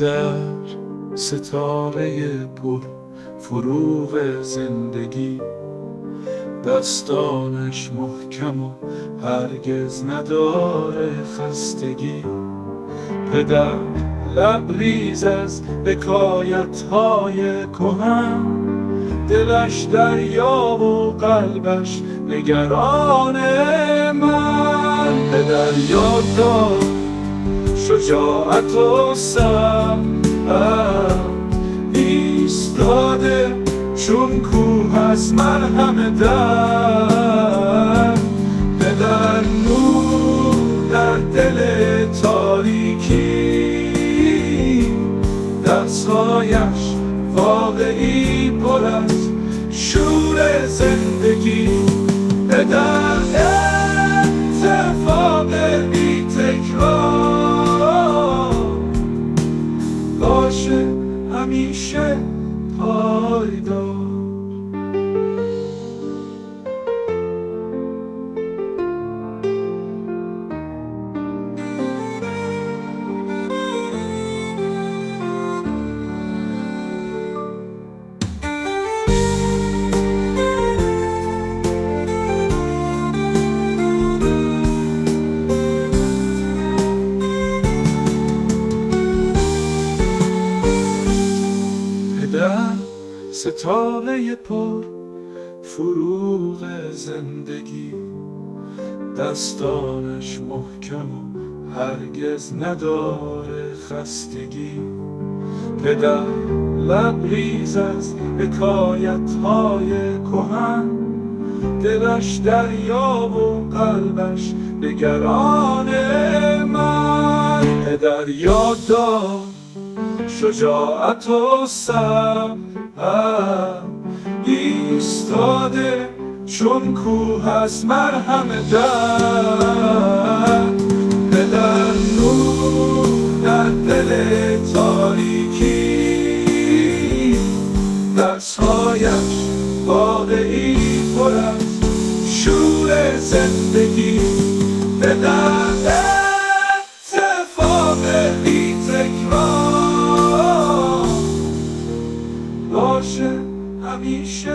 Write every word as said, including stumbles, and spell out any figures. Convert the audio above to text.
پدر ستاره پر فروغ زندگی، دستانش محکم و هرگز نداره خستگی. پدر لبریز از حکایت‌های کهن، دلش دریا و قلبش نگران من. پدر یاد داد شجاعت و صبر، ایستاده چون کوه از مرهم در. پدر نور در دل تاریکی، دستهایش واقعی پر از شور زندگی. پدر اتفاق بی تکرار، باشه همیشه پایدار. ستاره پر فروغ زندگی، دستانش محکم و هرگز نداره خستگی. پدر لبریز از حکایت‌های کهن، دلش دریا و قلبش نگران من. پدر یاد داد شجاعت و صبر، ایستاده چون کوه از مرهم در. پدر نور در دل تاریکی، دستهایش واقعی پر از شور زندگی. پدر اتفاق بی تکرار، باشه همیشه